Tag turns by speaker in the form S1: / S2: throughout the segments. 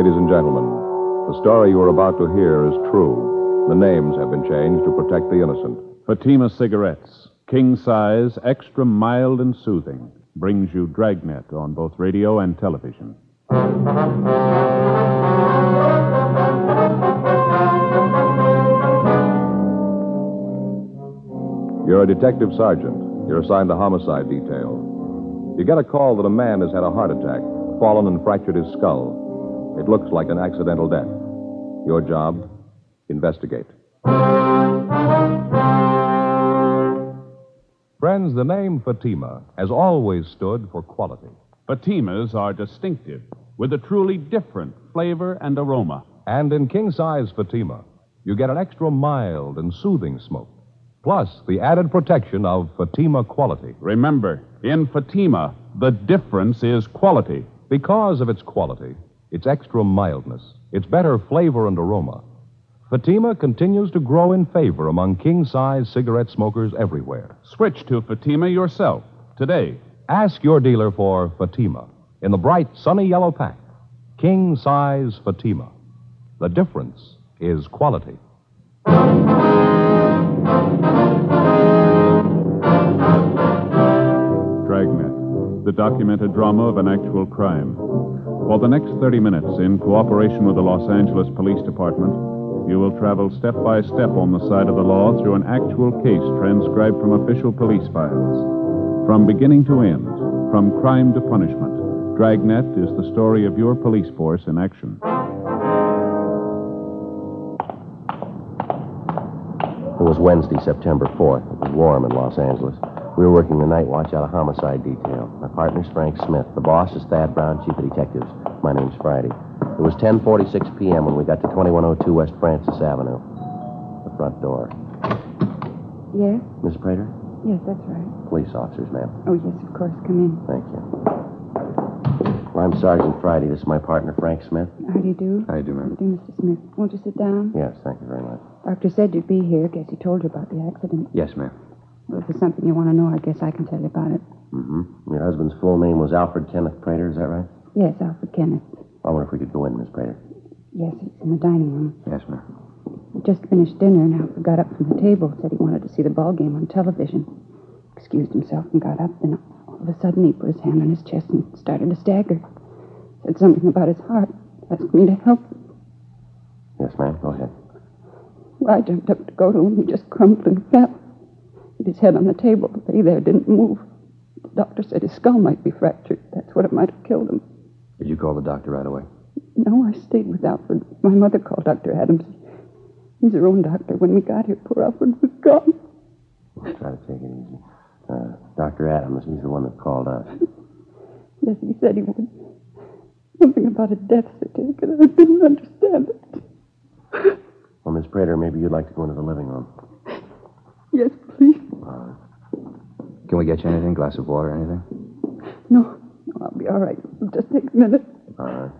S1: ladies and gentlemen. The story you are about to hear is true. The names have been changed to protect the innocent.
S2: Fatima Cigarettes, king size, extra mild and soothing, brings you Dragnet on both radio and television.
S1: You're a detective sergeant. You're assigned to homicide detail. You get a call that a man has had a heart attack, fallen and fractured his skull. It looks like an accidental death. Your job, investigate.
S3: Friends, the name Fatima has always stood for quality.
S2: Fatimas are distinctive, with a truly different flavor and aroma.
S3: And in king-size Fatima, you get an extra mild and soothing smoke, plus the added protection of Fatima quality.
S2: Remember, in Fatima, the difference is quality.
S3: Because of its quality, its extra mildness, its better flavor and aroma, Fatima continues to grow in favor among king-size cigarette smokers everywhere.
S2: Switch to Fatima yourself today.
S3: Ask your dealer for Fatima in the bright, sunny yellow pack. King-size Fatima. The difference is quality.
S2: Dragnet, the documented drama of an actual crime. For the next 30 minutes, in cooperation with the Los Angeles Police Department, you will travel step by step on the side of the law through an actual case transcribed from official police files. From beginning to end, from crime to punishment, Dragnet is the story of your police force in action.
S4: It was Wednesday, September 4th. It was warm in Los Angeles. We were working the night watch out of homicide detail. My partner's Frank Smith. The boss is Thad Brown, chief of detectives. My name's Friday. It was 10:46 p.m. when we got to 2102 West Francis Avenue. The front door.
S5: Yes?
S4: Miss Prater?
S5: Yes, that's right.
S4: Police officers, ma'am.
S5: Oh, yes, of course. Come in.
S4: Thank you. Well, I'm Sergeant Friday. This is my partner, Frank Smith.
S5: How do you do?
S4: How do you do, ma'am?
S5: How do you do, Mr. Smith? Won't you sit down?
S4: Yes, thank you very much.
S5: Doctor said you'd be here. Guess he told you about the accident.
S4: Yes, ma'am.
S5: Well, if there's something you want to know, I guess I can tell you about it.
S4: Mm-hmm. Your husband's full name was Alfred Kenneth Prater, is that right?
S5: Yes, Alfred Kenneth.
S4: I wonder if we could go in, Miss Prater.
S5: Yes, it's in the dining room.
S4: Yes, ma'am.
S5: We just finished dinner, and Alfred got up from the table, said he wanted to see the ball game on television. Excused himself and got up, then all of a sudden he put his hand on his chest and started to stagger. Said something about his heart. Asked me to help him.
S4: Yes, ma'am. Go ahead.
S5: Well, I jumped up to go to him. He just crumpled and fell. Hit his head on the table. The lay there didn't move. The doctor said his skull might be fractured. That's what it might have killed him.
S4: Did you call the doctor right away?
S5: No, I stayed with Alfred. My mother called Dr. Adams. He's her own doctor. When we got here, poor Alfred was gone.
S4: We'll try to take it easy. Dr. Adams, he's the one that called us.
S5: Yes, he said he would. Something about a death certificate. I didn't understand it.
S4: Well, Miss Prater, maybe you'd like to go into the living room.
S5: Yes, please.
S4: Can we get you anything? Glass of water, anything?
S5: No, I'll be all right. It'll just take a minute.
S4: All right.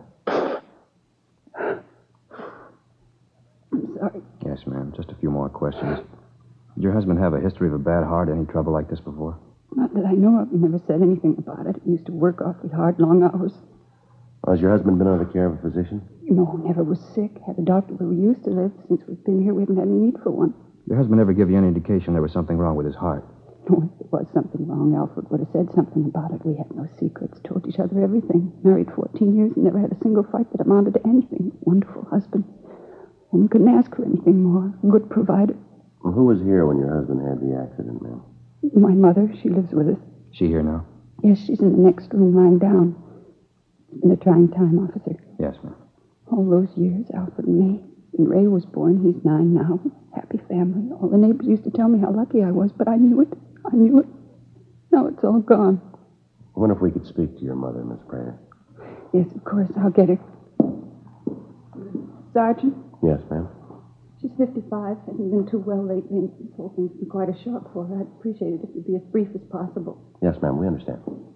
S5: I'm sorry.
S4: Yes, ma'am. Just a few more questions. Did your husband have a history of a bad heart? Any trouble like this before?
S5: Not that I know of. He never said anything about it. He used to work awfully hard, long hours.
S4: Well, has your husband been under the care of a physician?
S5: No, never was sick. Had a doctor where we used to live. Since we've been here, we haven't had any need for one.
S4: Your husband ever give you any indication there was something wrong with his heart?
S5: No, if there was something wrong, Alfred would have said something about it. We had no secrets, told each other everything. Married 14 years and never had a single fight that amounted to anything. Wonderful husband. Woman couldn't ask for anything more. Good provider.
S4: Well, who was here when your husband had the accident, ma'am?
S5: My mother, she lives with us.
S4: She here now?
S5: Yes, she's in the next room lying down. In a trying time, officer.
S4: Yes, ma'am.
S5: All those years, Alfred and me. When Ray was born, he's 9 now. Happy family. All the neighbors used to tell me how lucky I was, but I knew it. I knew it. Now it's all gone.
S4: I wonder if we could speak to your mother, Miss Prater.
S5: Yes, of course. I'll get her. Sergeant?
S4: Yes, ma'am.
S5: She's 55. Hasn't been too well lately, and this whole thing's been quite a shock for her. I'd appreciate it if you'd be as brief as possible.
S4: Yes, ma'am. We understand.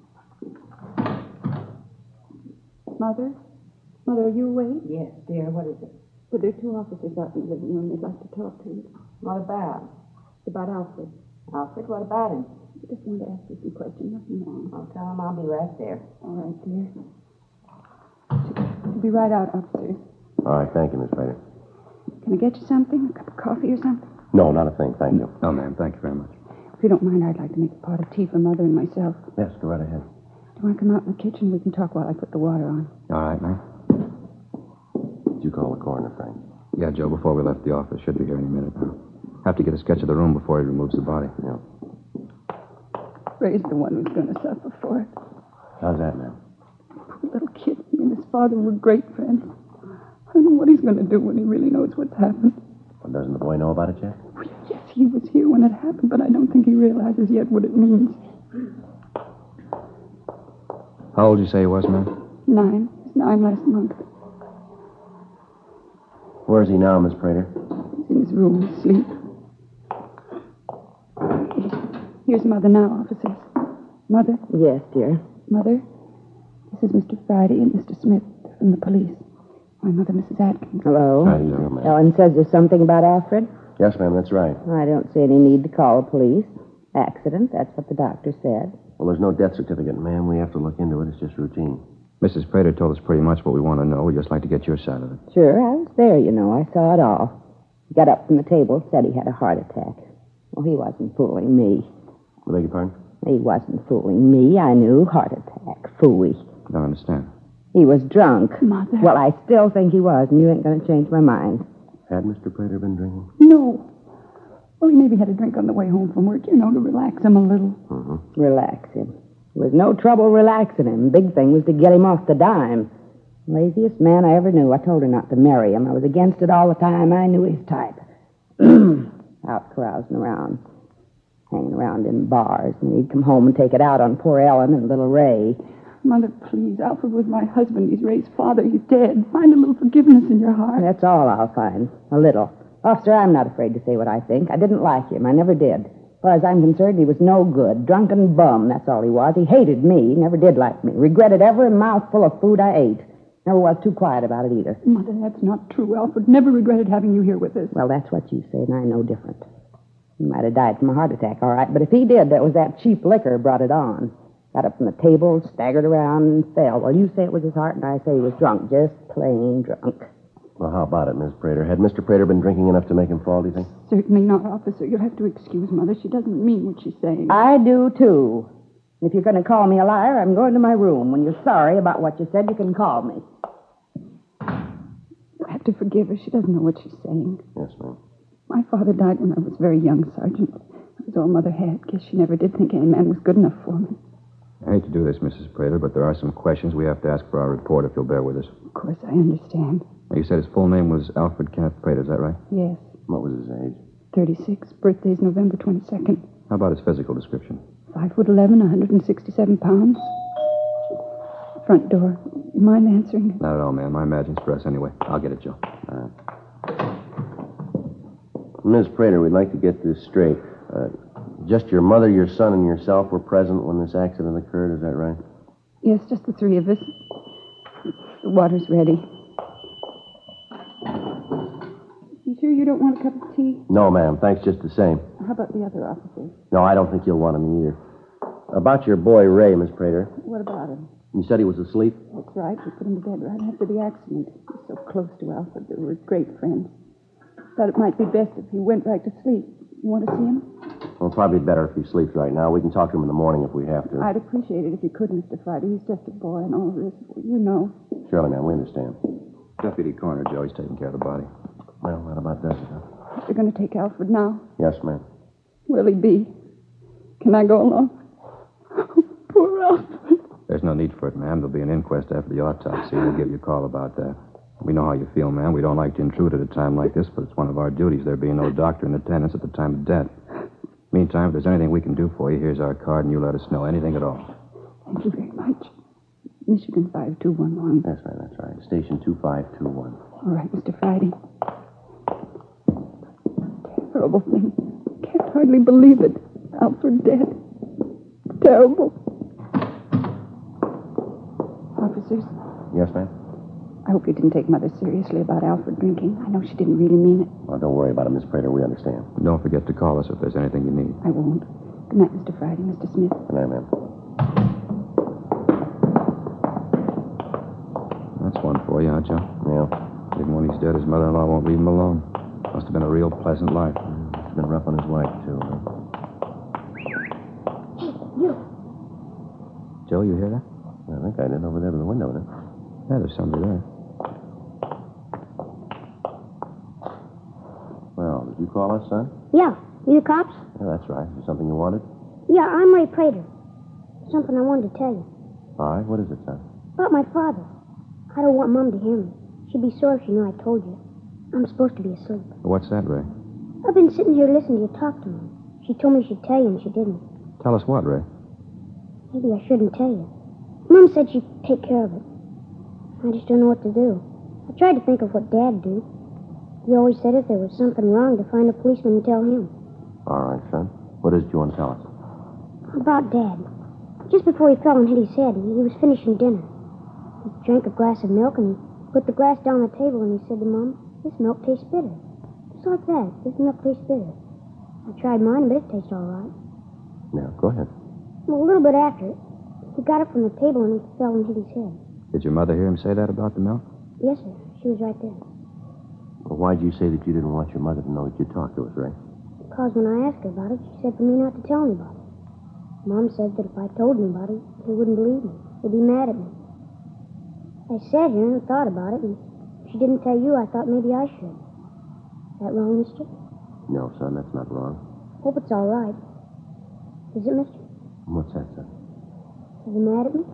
S5: Mother? Mother, are you awake?
S6: Yes, dear. What is it?
S5: Well, there are 2 officers out in the living room. They'd like to talk to you.
S6: What about?
S5: It's about Alfred.
S6: Alfred, what about him?
S5: I just wanted to ask you some questions. Nothing wrong.
S6: I'll tell him I'll be right there.
S5: All right, dear. I'll be right out, officer.
S4: All right, thank you, Miss Prater.
S5: Can I get you something? A cup of coffee or something?
S4: No, not a thing, thank you.
S7: No, ma'am. Thank you very much.
S5: If you don't mind, I'd like to make a pot of tea for Mother and myself.
S4: Yes, go right ahead.
S5: Do you want to come out in the kitchen? We can talk while I put the water on.
S7: All right, ma'am.
S4: Did you call the coroner, Frank?
S7: Yeah, Joe, before we left the office. Should be here any minute now. Have to get a sketch of the room before he removes the body.
S4: Yeah.
S5: Ray's the one who's going to suffer for it.
S4: How's that, ma'am?
S5: Poor little kid. He and his father were great friends. I don't know what he's going to do when he really knows what's happened.
S4: Well, doesn't the boy know about it yet?
S5: Well, yes, he was here when it happened, but I don't think he realizes yet what it means.
S7: How old did you say he was, ma'am?
S5: 9. He's 9 last month.
S4: Where is he now, Miss Prater?
S5: He's in his room, asleep. Here's Mother now, officers. Mother?
S6: Yes, dear.
S5: Mother? This is Mr. Friday and Mr. Smith from the police. My mother, Mrs. Atkins.
S6: Hello.
S4: How do you do, ma'am?
S6: Ellen says there's something about Alfred.
S4: Yes, ma'am, that's right.
S6: I don't see any need to call the police. Accident, that's what the doctor said.
S4: Well, there's no death certificate, ma'am. We have to look into it. It's just routine.
S7: Mrs. Prater told us pretty much what we want to know. We'd just like to get your side of it.
S6: Sure, I was there, you know. I saw it all. He got up from the table, said he had a heart attack. Well, he wasn't fooling me.
S4: I beg your pardon?
S6: He wasn't fooling me. I knew. Heart attack. Phooey.
S7: I don't understand.
S6: He was drunk.
S5: Mother.
S6: Well, I still think he was, and you ain't going to change my mind.
S4: Had Mr. Prater been drinking?
S5: No. Well, he maybe had a drink on the way home from work, you know, to relax him a little.
S4: Mm-hmm.
S6: Relax him. There was no trouble relaxing him. Big thing was to get him off the dime. Laziest man I ever knew. I told her not to marry him. I was against it all the time. I knew his type. Out carousing around. Hanging around in bars. And he'd come home and take it out on poor Ellen and little Ray.
S5: Mother, please. Alfred was my husband. He's Ray's father. He's dead. Find a little forgiveness in your heart.
S6: That's all I'll find. A little. Officer, I'm not afraid to say what I think. I didn't like him. I never did. As far as I'm concerned, he was no good. Drunken bum, that's all he was. He hated me. Never did like me. Regretted every mouthful of food I ate. Never was too quiet about it either.
S5: Mother, that's not true. Alfred never regretted having you here with us.
S6: Well, that's what you say, and I know different. He might have died from a heart attack, all right, but if he did, that was that cheap liquor brought it on. Got up from the table, staggered around, and fell. Well, you say it was his heart, and I say he was drunk. Just plain drunk.
S4: Well, how about it, Miss Prater? Had Mr. Prater been drinking enough to make him fall, do you think?
S5: Certainly not, officer. You'll have to excuse Mother. She doesn't mean what she's saying.
S6: I do, too. If you're going to call me a liar, I'm going to my room. When you're sorry about what you said, you can call me.
S5: You'll have to forgive her. She doesn't know what she's saying.
S4: Yes, ma'am.
S5: My father died when I was very young, Sergeant. That was all Mother had. Guess she never did think any man was good enough for me.
S7: I hate to do this, Mrs. Prater, but there are some questions we have to ask for our report, if you'll bear with us.
S5: Of course, I understand.
S7: Now, you said his full name was Alfred Kenneth Prater, is that right?
S5: Yes.
S4: What was his age?
S5: 36. Birthday's November 22nd.
S7: How about his physical description?
S5: 5'11", 167 pounds. Front door. You mind answering it?
S7: Not at all, ma'am. I imagine it's for us anyway. I'll get it, Joe.
S4: Miss Prater, we'd like to get this straight. Just your mother, your son, and yourself were present when this accident occurred, is that right?
S5: Yes, just the three of us. The water's ready. You sure you don't want a cup of tea?
S4: No, ma'am. Thanks just the same.
S5: How about the other officers?
S4: No, I don't think you'll want him either. About your boy, Ray, Miss Prater.
S5: What about him?
S4: You said he was asleep?
S5: That's right. We put him to bed right after the accident. He was so close to Alfred. They were great friends. Thought it might be best if he went right to sleep. You want to see him?
S4: Well, probably better if he sleeps right now. We can talk to him in the morning if we have to.
S5: I'd appreciate it if you could, Mr. Friday. He's just a boy and all this. You know.
S4: Surely, ma'am, we understand.
S7: Deputy Coroner, Joe. He's taking care of the body.
S4: Well, that about does it, huh?
S5: You're going to take Alfred now?
S4: Yes, ma'am.
S5: Where'll he be? Can I go along? Oh, poor Alfred.
S7: There's no need for it, ma'am. There'll be an inquest after the autopsy. We'll give you a call about that. We know how you feel, ma'am. We don't like to intrude at a time like this, but it's one of our duties, there being no doctor in attendance at the time of death. Meantime, if there's anything we can do for you, here's our card, and you let us know. Anything at all.
S5: Thank you very much. Michigan 5211.
S4: That's right, that's right. Station 2521.
S5: All right, Mr. Friday. Terrible thing. Can't hardly believe it. Alfred dead. Terrible. Officers,
S4: Yes, ma'am?
S5: I hope you didn't take Mother seriously about Alfred drinking. I know she didn't really mean it.
S4: Well, don't worry about it, Miss Prater. We understand.
S7: Don't forget to call us if there's anything you need.
S5: I won't. Good night, Mr. Friday, Mr. Smith.
S4: Good night, ma'am.
S7: That's one for for you, huh, Joe?
S4: Yeah.
S7: Even when he's dead, his mother-in-law won't leave him alone. Must have been a real pleasant life.
S4: He's been rough on his wife, too.
S8: Hey, you.
S7: Joe, you hear that?
S4: I think I did over there by the window, didn't I?
S7: Yeah, there's somebody there.
S4: Well, did you call us, son?
S8: Yeah. You the cops?
S4: Yeah, that's right. Is there something you wanted?
S8: Yeah, I'm Ray Prater. Something I wanted to tell you.
S4: All right, what is it, son?
S8: About my father. I don't want Mom to hear me. She'd be sore if she knew I told you. I'm supposed to be asleep.
S7: What's that, Ray?
S8: I've been sitting here listening to you talk to me. She told me she'd tell you, and she didn't.
S7: Tell us what, Ray?
S8: Maybe I shouldn't tell you. Mom said she'd take care of it. I just don't know what to do. I tried to think of what Dad'd do. He always said if there was something wrong, to find a policeman and tell him.
S4: All right, son. What is it you want to tell us?
S8: About Dad. Just before he fell and hit his head, he was finishing dinner. He drank a glass of milk, and he put the glass down on the table, and he said to Mom, "This milk tastes bitter." Just like that. This milk tastes bitter. I tried mine, but it tastes all right.
S4: Now, go ahead.
S8: Well, a little bit after it, he got up from the table, and he fell and hit his head.
S7: Did your mother hear him say that about the milk?
S8: Yes, sir. She was right there.
S4: Well, why'd you say that you didn't want your mother to know that you talked to us, Ray?
S8: Because when I asked her about it, she said for me not to tell anybody. Mom said that if I told anybody, they wouldn't believe me. They'd be mad at me. I sat here and thought about it, and if she didn't tell you, I thought maybe I should. Is that wrong, mister?
S4: No, son, that's not wrong.
S8: Hope it's all right. Is it, mister?
S4: What's that, son?
S8: Are you mad at me?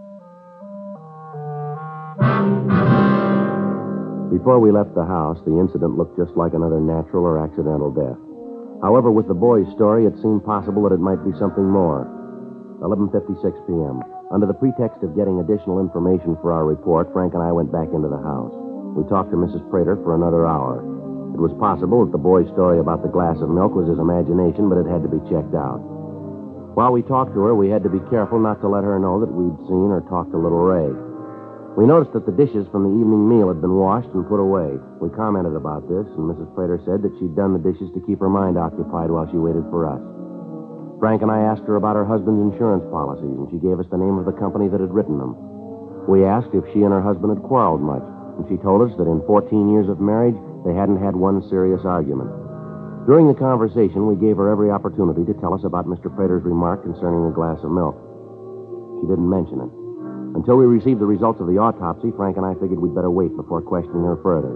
S4: Before we left the house, the incident looked just like another natural or accidental death. However, with the boy's story, it seemed possible that it might be something more. 11:56 p.m. Under the pretext of getting additional information for our report, Frank and I went back into the house. We talked to Mrs. Prater for another hour. It was possible that the boy's story about the glass of milk was his imagination, but it had to be checked out. While we talked to her, we had to be careful not to let her know that we'd seen or talked to little Ray. We noticed that the dishes from the evening meal had been washed and put away. We commented about this, and Mrs. Prater said that she'd done the dishes to keep her mind occupied while she waited for us. Frank and I asked her about her husband's insurance policies, and she gave us the name of the company that had written them. We asked if she and her husband had quarreled much, and she told us that in 14 years of marriage, they hadn't had one serious argument. During the conversation, we gave her every opportunity to tell us about Mr. Prater's remark concerning the glass of milk. She didn't mention it. Until we received the results of the autopsy, Frank and I figured we'd better wait before questioning her further.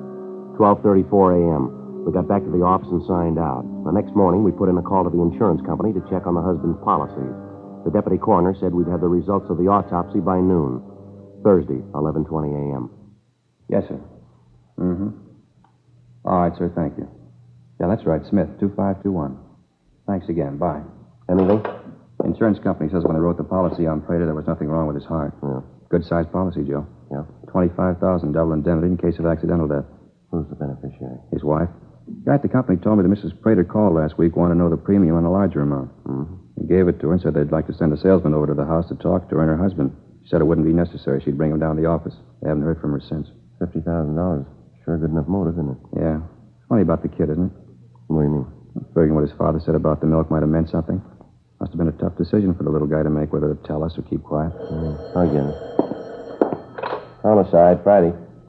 S4: 12:34 a.m. We got back to the office and signed out. The next morning, we put in a call to the insurance company to check on the husband's policies. The deputy coroner said we'd have the results of the autopsy by noon. Thursday, 11:20 a.m.
S7: Yes, sir. Mm-hmm. All right, sir, thank you. Yeah, that's right, Smith, 2521. Thanks again, bye.
S4: Anything?
S7: Insurance company says when they wrote the policy on Prater, there was nothing wrong with his heart.
S4: Yeah.
S7: Good-sized policy, Joe.
S4: Yeah.
S7: $25,000 double indemnity in case of accidental death.
S4: Who's the beneficiary?
S7: His wife. The guy at the company told me that Mrs. Prater called last week, wanted to know the premium on a larger amount.
S4: Mm-hmm.
S7: He gave it to her and said they'd like to send a salesman over to the house to talk to her and her husband. She said it wouldn't be necessary. She'd bring him down to the office. They haven't heard from her since.
S4: $50,000. Sure good enough motive, isn't it?
S7: Yeah. Funny about the kid, isn't it?
S4: What do you mean?
S7: Figuring what his father said about the milk might have meant something. Must have been a tough decision for the little guy to make, whether to tell us or keep quiet.
S4: I get it. Homicide, Friday.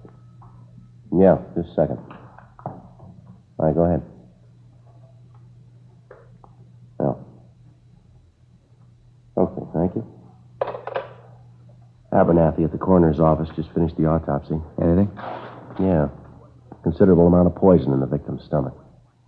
S4: Yeah, just a second. All right, go ahead. Well. Okay, thank you. Abernathy at the coroner's office just finished the autopsy.
S7: Anything?
S4: Yeah. Considerable amount of poison in the victim's stomach.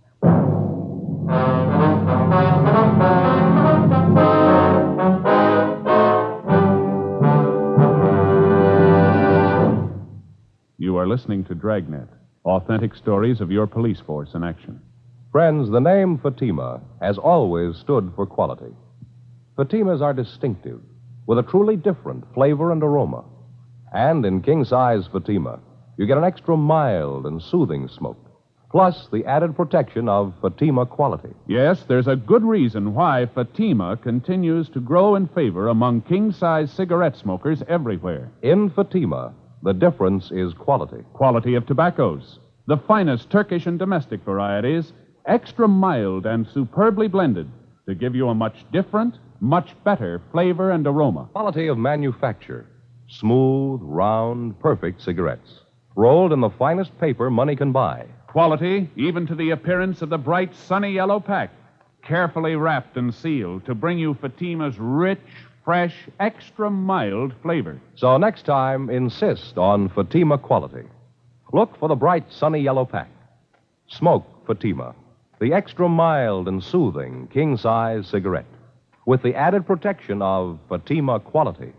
S2: You are listening to Dragnet, authentic stories of your police force in action.
S3: Friends, the name Fatima has always stood for quality. Fatimas are distinctive, with a truly different flavor and aroma. And in king-size Fatima, you get an extra mild and soothing smoke, plus the added protection of Fatima quality.
S2: Yes, there's a good reason why Fatima continues to grow in favor among king-size cigarette smokers everywhere.
S3: In Fatima, the difference is quality.
S2: Quality of tobaccos, the finest Turkish and domestic varieties, extra mild and superbly blended to give you a much different, much better flavor and aroma.
S3: Quality of manufacture. Smooth, round, perfect cigarettes. Rolled in the finest paper money can buy.
S2: Quality, even to the appearance of the bright, sunny yellow pack. Carefully wrapped and sealed to bring you Fatima's rich, fresh, extra mild flavor.
S3: So next time, insist on Fatima quality. Look for the bright, sunny yellow pack. Smoke Fatima, the extra mild and soothing king-size cigarette, with the added protection of Fatima quality.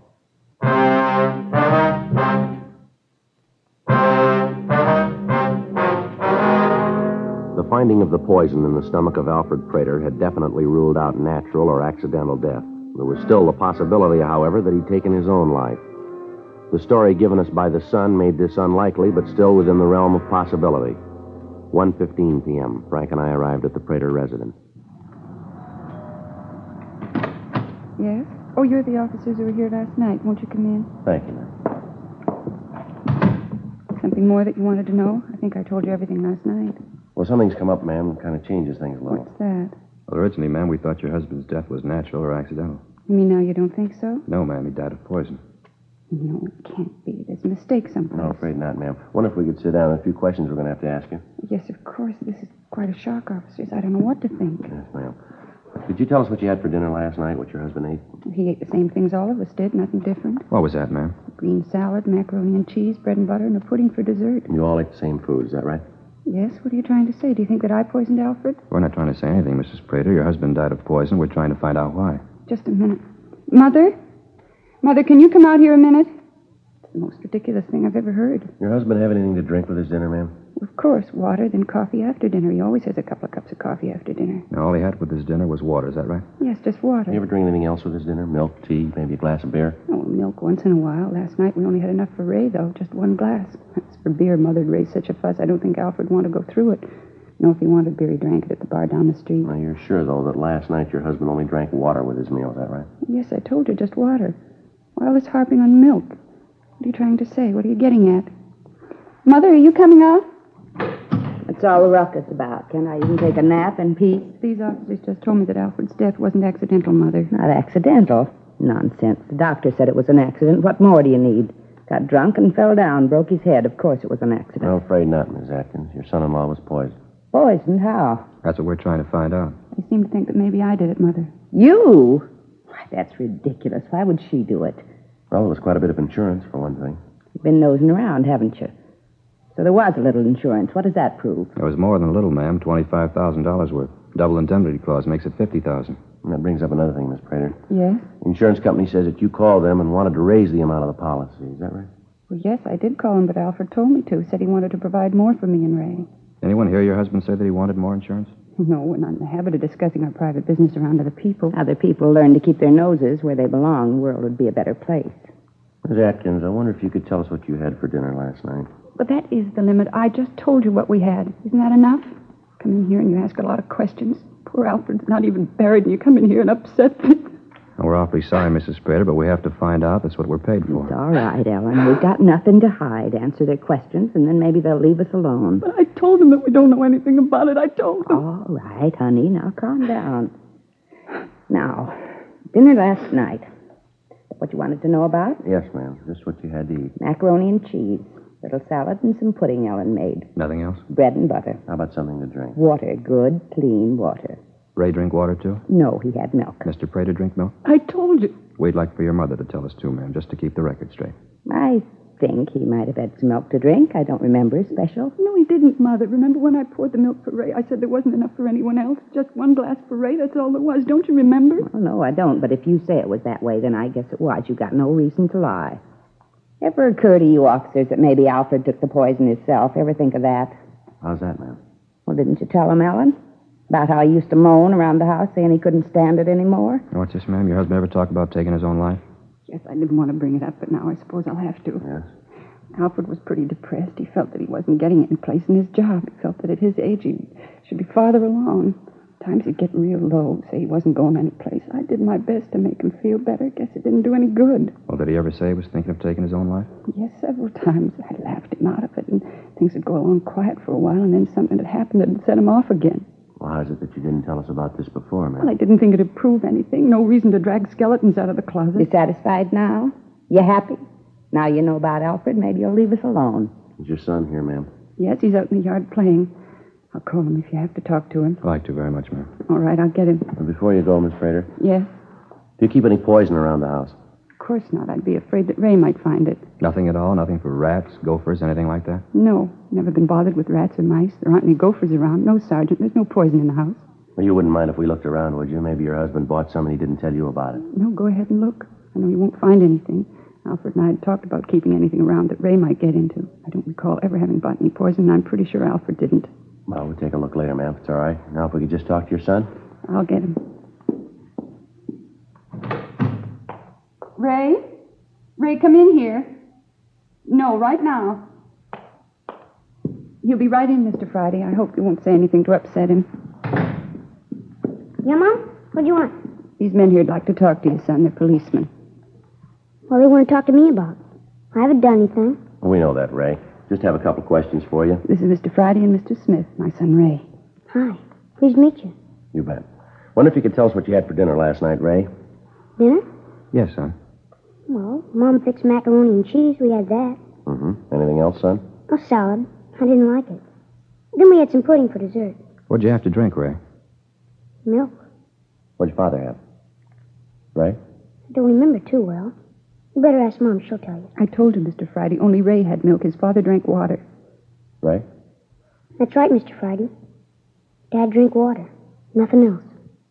S4: The finding of the poison in the stomach of Alfred Prater had definitely ruled out natural or accidental death. There was still the possibility, however, that he'd taken his own life. The story given us by the Sun made this unlikely, but still within the realm of possibility. 1:15 p.m. Frank and I arrived at the Prater residence.
S5: Yes? Oh, you're the officers who were here last night. Won't you come in?
S4: Thank you, ma'am.
S5: Something more that you wanted to know? I think I told you everything last night.
S4: Well, something's come up, ma'am. Kind of changes things a little.
S5: What's that?
S7: Well, originally, ma'am, we thought your husband's death was natural or accidental.
S5: You mean now you don't think so?
S7: No, ma'am, he died of poison.
S5: No, it can't be. There's a mistake someplace.
S4: No, afraid not, ma'am. Wonder if we could sit down. A few questions we're going to have to ask you.
S5: Yes, of course. This is quite a shock, officers. I don't know what to think.
S4: Yes, ma'am. Did you tell us what you had for dinner last night, what your husband ate?
S5: He ate the same things all of us did, nothing different.
S7: What was that, ma'am?
S5: Green salad, macaroni and cheese, bread and butter, and a pudding for dessert.
S4: You all ate the same food, is that right?
S5: Yes, what are you trying to say? Do you think that I poisoned Alfred?
S7: We're not trying to say anything, Mrs. Prater. Your husband died of poison. We're trying to find out why.
S5: Just a minute. Mother? Mother, can you come out here a minute? It's the most ridiculous thing I've ever heard.
S4: Your husband have anything to drink with his dinner, ma'am?
S5: Of course, water, then coffee after dinner. He always has a couple of cups of coffee after dinner.
S7: Now, all he had with his dinner was water. Is that right?
S5: Yes, just water.
S4: You ever drink anything else with his dinner? Milk, tea, maybe a glass of beer?
S5: Oh, milk once in a while. Last night we only had enough for Ray, though. Just one glass. As for beer, Mother'd raised such a fuss, I don't think Alfred wanted to go through it. No, if he wanted beer, he drank it at the bar down the street.
S4: Now, you're sure, though, that last night your husband only drank water with his meal, is that right?
S5: Yes, I told you, just water. Why all this harping on milk? What are you trying to say? What are you getting at? Mother, are you coming out?
S6: That's all the ruckus about. Can I even take a nap in peace?
S5: These officers just told me that Alfred's death wasn't accidental, Mother.
S6: Not accidental. Nonsense. The doctor said it was an accident. What more do you need? Got drunk and fell down, broke his head. Of course it was an accident.
S4: I'm afraid not, Miss Atkins. Your son-in-law was poisoned.
S6: Poisoned? How?
S7: That's what we're trying to find out.
S5: They seem to think that maybe I did it, Mother.
S6: You? Why, that's ridiculous. Why would she do it?
S4: Well, there was quite a bit of insurance, for one thing.
S6: You've been nosing around, haven't you? So there was a little insurance. What does that prove?
S7: It was more than a little, ma'am. $25,000 worth. Double indemnity clause makes it $50,000.
S4: And that brings up another thing, Miss Prater.
S5: Yes?
S4: The insurance company says that you called them and wanted to raise the amount of the policy. Is that right?
S5: Well, yes, I did call him, but Alfred told me to. Said he wanted to provide more for me and Ray.
S7: Anyone hear your husband say that he wanted more insurance?
S5: No, we're not in the habit of discussing our private business around other people.
S6: Other people learn to keep their noses where they belong. The world would be a better place.
S4: Miss Atkins, I wonder if you could tell us what you had for dinner last night.
S5: But that is the limit. I just told you what we had. Isn't that enough? Come in here and you ask a lot of questions. Poor Alfred's not even buried, and you come in here and upset things.
S7: Well, we're awfully sorry, Mrs. Prater, but we have to find out. That's what we're paid for.
S6: It's all right, Ellen. We've got nothing to hide. Answer their questions, and then maybe they'll leave us alone.
S5: But I told them that we don't know anything about it. I told them.
S6: All right, honey. Now calm down. Now, dinner last night. What you wanted to know about?
S4: Yes, ma'am. Just what you had to eat.
S6: Macaroni and cheese. Little salad and some pudding Ellen made.
S7: Nothing else?
S6: Bread and butter.
S4: How about something to drink?
S6: Water. Good, clean water.
S7: Ray drink water, too?
S6: No, he had milk.
S7: Mr. Prater drink milk?
S5: I told you.
S7: We'd like for your mother to tell us, too, ma'am, just to keep the record straight.
S6: I think he might have had some milk to drink. I don't remember special.
S5: No, he didn't, Mother. Remember when I poured the milk for Ray? I said there wasn't enough for anyone else. Just one glass for Ray. That's all there was. Don't you remember?
S6: Oh, no, I don't. But if you say it was that way, then I guess it was. You got no reason to lie. Ever occur to you officers that maybe Alfred took the poison himself? Ever think of that?
S4: How's that, ma'am?
S6: Well, didn't you tell him, Ellen? About how he used to moan around the house saying he couldn't stand it anymore?
S7: What's this, ma'am? Your husband ever talk about taking his own life?
S5: Yes, I didn't want to bring it up, but now I suppose I'll have to.
S4: Yes.
S5: Alfred was pretty depressed. He felt that he wasn't getting any place in his job. He felt that at his age he should be farther along. Times he'd get real low, say he wasn't going any place. I did my best to make him feel better. Guess it didn't do any good.
S7: Well, did he ever say he was thinking of taking his own life?
S5: Yes, several times. I laughed him out of it, and things would go along quiet for a while, and then something would happen that would set him off again.
S4: Well, how is it that you didn't tell us about this before, ma'am?
S5: Well, I didn't think it'd prove anything. No reason to drag skeletons out of the closet.
S6: You satisfied now? You happy? Now you know about Alfred, maybe you'll leave us alone.
S4: Is your son here, ma'am?
S5: Yes, he's out in the yard playing. I'll call him if you have to talk to him.
S7: I'd like to very much, ma'am.
S5: All right, I'll get him.
S4: Before you go, Miss Prater,
S5: Yes?
S4: do you keep any poison around the house?
S5: Of course not. I'd be afraid that Ray might find it.
S7: Nothing at all? Nothing for rats, gophers, anything like that?
S5: No, never been bothered with rats or mice. There aren't any gophers around. No, Sergeant. There's no poison in the house.
S4: Well, you wouldn't mind if we looked around, would you? Maybe your husband bought some and he didn't tell you about it.
S5: No, go ahead and look. I know you won't find anything. Alfred and I had talked about keeping anything around that Ray might get into. I don't recall ever having bought any poison, and I'm pretty sure Alfred didn't.
S4: Well, we'll take a look later, ma'am, if it's all right. Now, if we could just talk to your son.
S5: I'll get him. Ray? Ray, come in here. No, right now. He'll be right in, Mr. Friday. I hope you won't say anything to upset him.
S8: Yeah, Mom? What do you want?
S5: These men here'd like to talk to you, son. They're policemen.
S8: What do they want to talk to me about? I haven't done anything.
S4: We know that, Ray. Just have a couple questions for you.
S5: This is Mr. Friday and Mr. Smith, my son Ray.
S8: Hi. Pleased to meet you.
S4: You bet. Wonder if you could tell us what you had for dinner last night, Ray?
S8: Dinner?
S7: Yes, son.
S8: Well, Mom fixed macaroni and cheese. We had that.
S4: Mm-hmm. Anything else, son?
S8: A salad. I didn't like it. Then we had some pudding for dessert.
S7: What'd you have to drink, Ray?
S8: Milk.
S4: What'd your father have? Ray?
S8: I don't remember too well. You better ask Mom. She'll tell you.
S5: I told you, Mr. Friday, only Ray had milk. His father drank water.
S4: Ray?
S8: That's right, Mr. Friday. Dad drank water. Nothing else.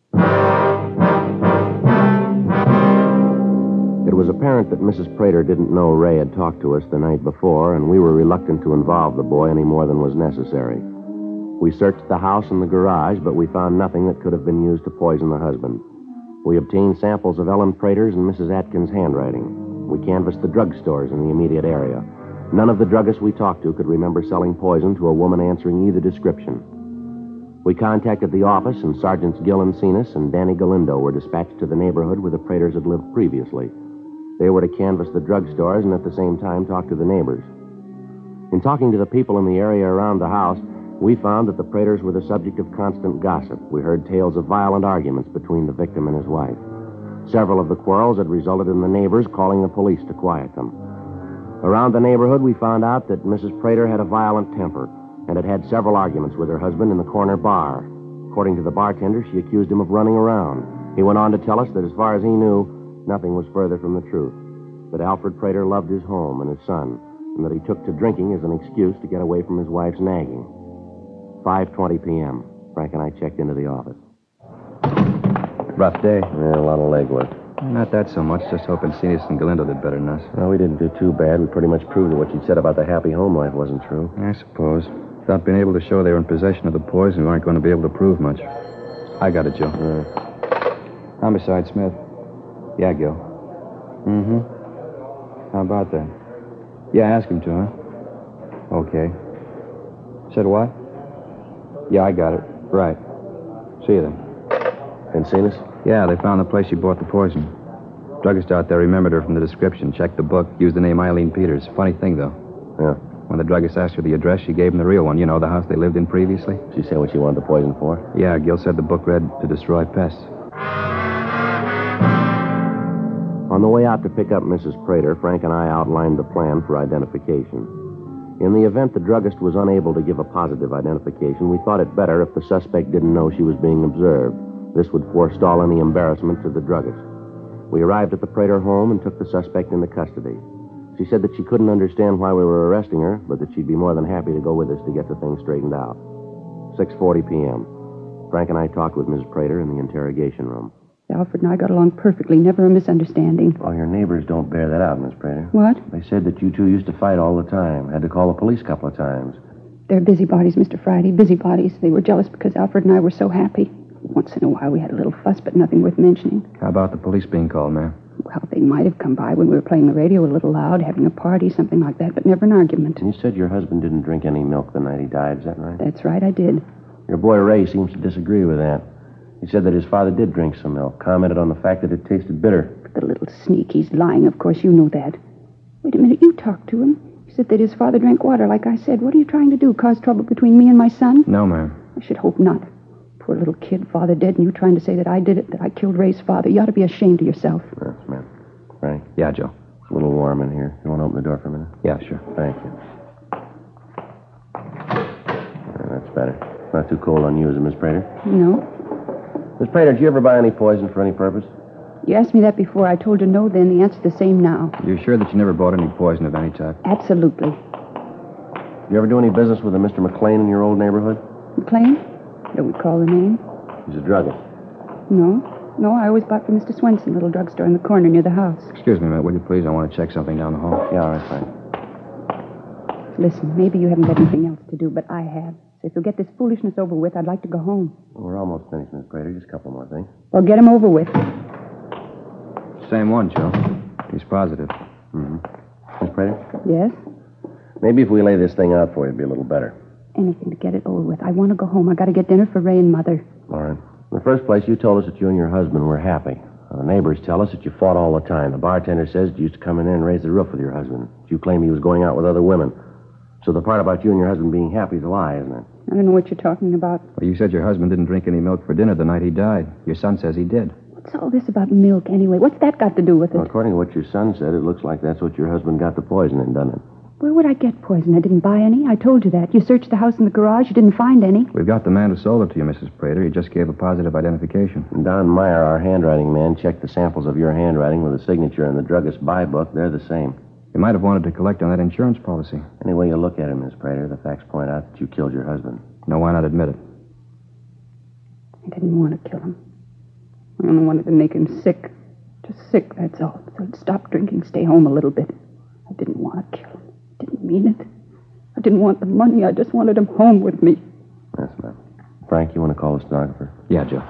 S4: It was apparent that Mrs. Prater didn't know Ray had talked to us the night before, and we were reluctant to involve the boy any more than was necessary. We searched the house and the garage, but we found nothing that could have been used to poison the husband. We obtained samples of Ellen Prater's and Mrs. Atkins' handwriting. We canvassed the drugstores in the immediate area. None of the druggists we talked to could remember selling poison to a woman answering either description. We contacted the office, and Sergeants Gill and Cenas and Danny Galindo were dispatched to the neighborhood where the Praters had lived previously. They were to canvass the drugstores and at the same time talk to the neighbors. In talking to the people in the area around the house, we found that the Praters were the subject of constant gossip. We heard tales of violent arguments between the victim and his wife. Several of the quarrels had resulted in the neighbors calling the police to quiet them. Around the neighborhood, we found out that Mrs. Prater had a violent temper and had had several arguments with her husband in the corner bar. According to the bartender, she accused him of running around. He went on to tell us that as far as he knew, nothing was further from the truth. That Alfred Prater loved his home and his son, and that he took to drinking as an excuse to get away from his wife's nagging. 5:20 p.m. Frank and I checked into the office.
S7: Rough day.
S4: Yeah, a lot of legwork.
S7: Not that so much. Just hoping Cenas and Galindo did better than us.
S4: Well, we didn't do too bad. We pretty much proved that what you'd said about the happy home life wasn't true.
S7: I suppose. Without being able to show they were in possession of the poison, we weren't going to be able to prove much. I got it, Joe. Homicide, Smith. Yeah, Gil. Mm-hmm. How about that? Yeah, ask him to, huh? Okay. Said what? Yeah, I got it. Right. See you then.
S4: And Cenas?
S7: Yeah, they found the place she bought the poison. Druggist out there remembered her from the description, checked the book, used the name Eileen Peters. Funny thing, though.
S4: Yeah.
S7: When the druggist asked her the address, she gave him the real one. You know, the house they lived in previously?
S4: She said what she wanted the poison for?
S7: Yeah, Gil said the book read to destroy pests.
S4: On the way out to pick up Mrs. Prater, Frank and I outlined the plan for identification. In the event the druggist was unable to give a positive identification, we thought it better if the suspect didn't know she was being observed. This would forestall any embarrassment to the druggist. We arrived at the Prater home and took the suspect into custody. She said that she couldn't understand why we were arresting her, but that she'd be more than happy to go with us to get the thing straightened out. 6:40 p.m. Frank and I talked with Ms. Prater in the interrogation room.
S5: Alfred and I got along perfectly, never a misunderstanding.
S4: Oh, your neighbors don't bear that out, Miss Prater.
S5: What?
S4: They said that you two used to fight all the time. Had to call the police a couple of times.
S5: They're busybodies, Mr. Friday, busybodies. They were jealous because Alfred and I were so happy. Once in a while we had a little fuss, but nothing worth mentioning.
S7: How about the police being called, ma'am?
S5: Well, they might have come by when we were playing the radio a little loud, having a party, something like that, but never an argument.
S4: And you said your husband didn't drink any milk the night he died, is that right?
S5: That's right, I did.
S4: Your boy Ray seems to disagree with that. He said that his father did drink some milk, commented on the fact that it tasted bitter.
S5: The little sneak, he's lying, of course, you know that. Wait a minute, you talked to him. He said that his father drank water, like I said. What are you trying to do, cause trouble between me and my son?
S7: No, ma'am.
S5: I should hope not. Poor little kid, father dead, and you trying to say that I did it, that I killed Ray's father. You ought to be ashamed of yourself.
S4: Yes, ma'am. Frank?
S7: Yeah, Joe.
S4: It's a little warm in here. You want want to open the door for a minute?
S7: Yeah, sure.
S4: Thank you. That's better. Not too cold on you, is it, Miss Prater?
S5: No.
S4: Miss Prater, did you ever buy any poison for any purpose?
S5: You asked me that before. I told you no then. The answer's the same now.
S7: You're sure that you never bought any poison of any type?
S5: Absolutely.
S4: You ever do any business with a Mr. McLean in your old neighborhood?
S5: McLean? Don't recall the name.
S4: He's a druggist.
S5: No. No, I always bought from Mr. Swenson, little drugstore in the corner near the house.
S7: Excuse me a minute, will you please? I want to check something down the hall.
S4: Yeah, all right, fine.
S5: Listen, maybe you haven't got anything else to do, but I have. So if you'll get this foolishness over with, I'd like to go home.
S4: Well, we're almost finished, Miss Prater. Just a couple more things.
S5: Well, get 'em over with.
S7: Same one, Joe. He's positive.
S4: Mm-hmm. Miss Prater?
S5: Yes?
S4: Maybe if we lay this thing out for you, it'd be a little better.
S5: Anything to get it over with. I want to go home. I got to get dinner for Ray and Mother.
S4: All right. In the first place, you told us that you and your husband were happy. The neighbors tell us that you fought all the time. The bartender says that you used to come in there and raise the roof with your husband. You claim he was going out with other women. So the part about you and your husband being happy is a lie, isn't it?
S5: I don't know what you're talking about.
S7: Well, you said your husband didn't drink any milk for dinner the night he died. Your son says he did.
S5: What's all this about milk, anyway? What's that got to do with it?
S4: Well, according to what your son said, it looks like that's what your husband got the poison in, doesn't it?
S5: Where would I get poison? I didn't buy any. I told you that. You searched the house and the garage. You didn't find any.
S7: We've got the man who sold it to you, Mrs. Prater. He just gave a positive identification.
S4: And Don Meyer, our handwriting man, checked the samples of your handwriting with a signature in the druggist's buy book. They're the same.
S7: He might have wanted to collect on that insurance policy.
S4: Any way you look at it, Miss Prater, the facts point out that you killed your husband.
S7: No, why not admit it?
S5: I didn't want to kill him. I only wanted to make him sick. Just sick, that's all. So he'd stop drinking, stay home a little bit. I didn't want to kill him. Didn't mean it. I didn't want the money. I just wanted him home with me.
S4: That's enough. Frank, you want to call the stenographer?
S7: Yeah, Joe.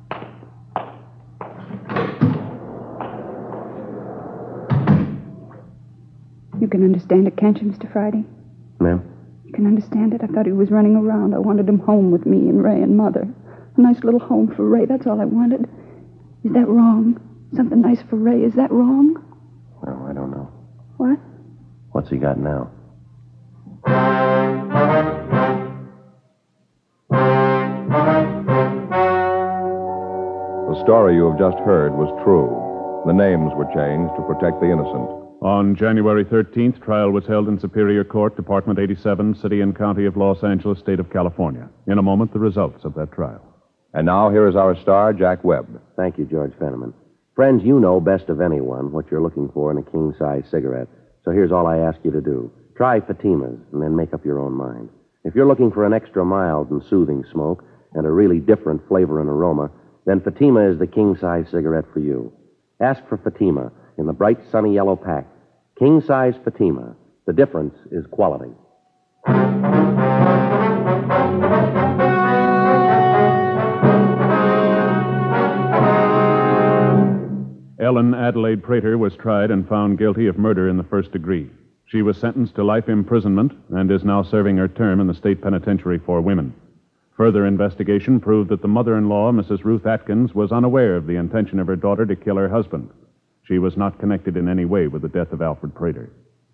S5: You can understand it, can't you, Mr. Friday?
S4: Ma'am?
S5: You can understand it? I thought he was running around. I wanted him home with me and Ray and Mother. A nice little home for Ray. That's all I wanted. Is that wrong? Something nice for Ray. Is that wrong?
S4: Oh, I don't know.
S5: What?
S4: What's he got now?
S1: The story you have just heard was true. The names were changed to protect the innocent.
S2: On January 13th, trial was held in Superior Court, Department 87, City and County of Los Angeles, State of California. In a moment, the results of that trial.
S1: And now here is our star, Jack Webb.
S4: Thank you, George Fenneman. Friends, you know best of anyone what you're looking for in a king-size cigarette. So here's all I ask you to do. Try Fatima's and then make up your own mind. If you're looking for an extra mild and soothing smoke and a really different flavor and aroma, then Fatima is the king-size cigarette for you. Ask for Fatima in the bright sunny yellow pack. King-size Fatima. The difference is quality.
S2: Ellen Adelaide Prater was tried and found guilty of murder in the first degree. She was sentenced to life imprisonment and is now serving her term in the state penitentiary for women. Further investigation proved that the mother-in-law, Mrs. Ruth Atkins, was unaware of the intention of her daughter to kill her husband. She was not connected in any way with the death of Alfred Prater.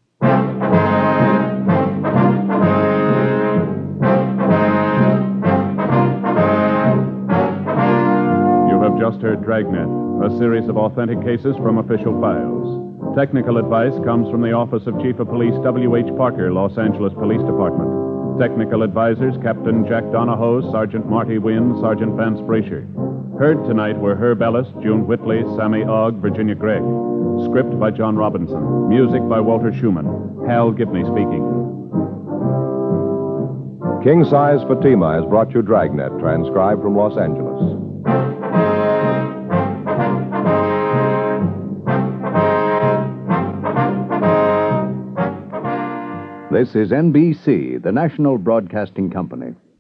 S2: You have just heard Dragnet, a series of authentic cases from official files. Technical advice comes from the Office of Chief of Police W.H. Parker, Los Angeles Police Department. Technical advisors, Captain Jack Donahoe, Sergeant Marty Wynn, Sergeant Vance Brasher. Heard tonight were Herb Ellis, June Whitley, Sammy Ogg, Virginia Gregg. Script by John Robinson. Music by Walter Schumann. Hal Gibney speaking.
S1: King Size Fatima has brought you Dragnet, transcribed from Los Angeles.
S9: This is NBC, the national broadcasting company.